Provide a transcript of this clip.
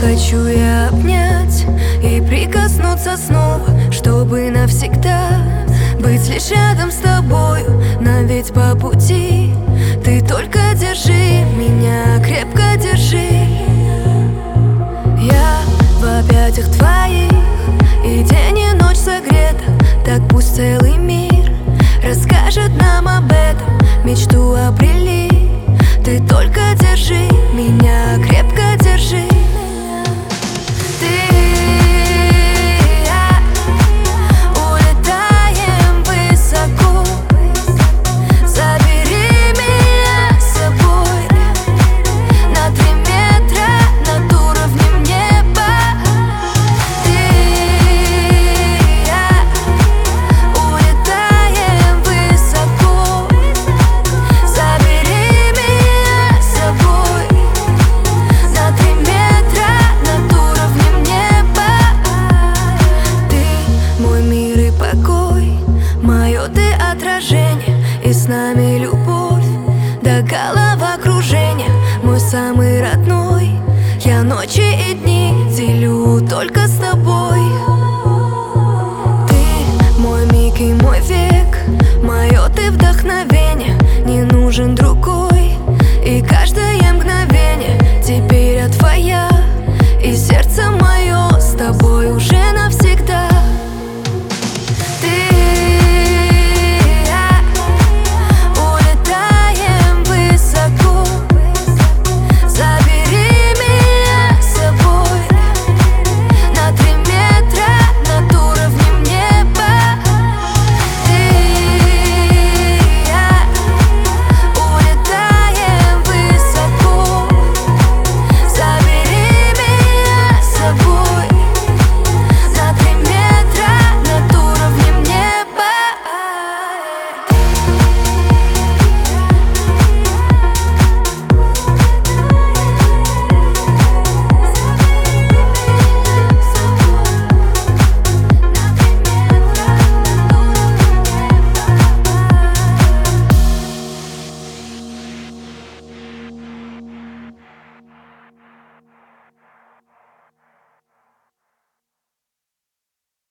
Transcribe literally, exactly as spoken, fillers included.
Хочу я обнять и прикоснуться снова, чтобы навсегда быть лишь рядом с тобою. Нам ведь по пути. Ты только держи меня, крепко держи. Я в объятиях твоих, и день и ночь согрета. Так пусть целый мир расскажет нам об этом. Мечту обрели. Ты только держи меня, крепко держи. И с нами любовь до головокружения. Мой самый родной, я ночи и дни делю только с тобой. Ты мой миг и мой век, мое ты вдохновение. Не нужен другой, и каждая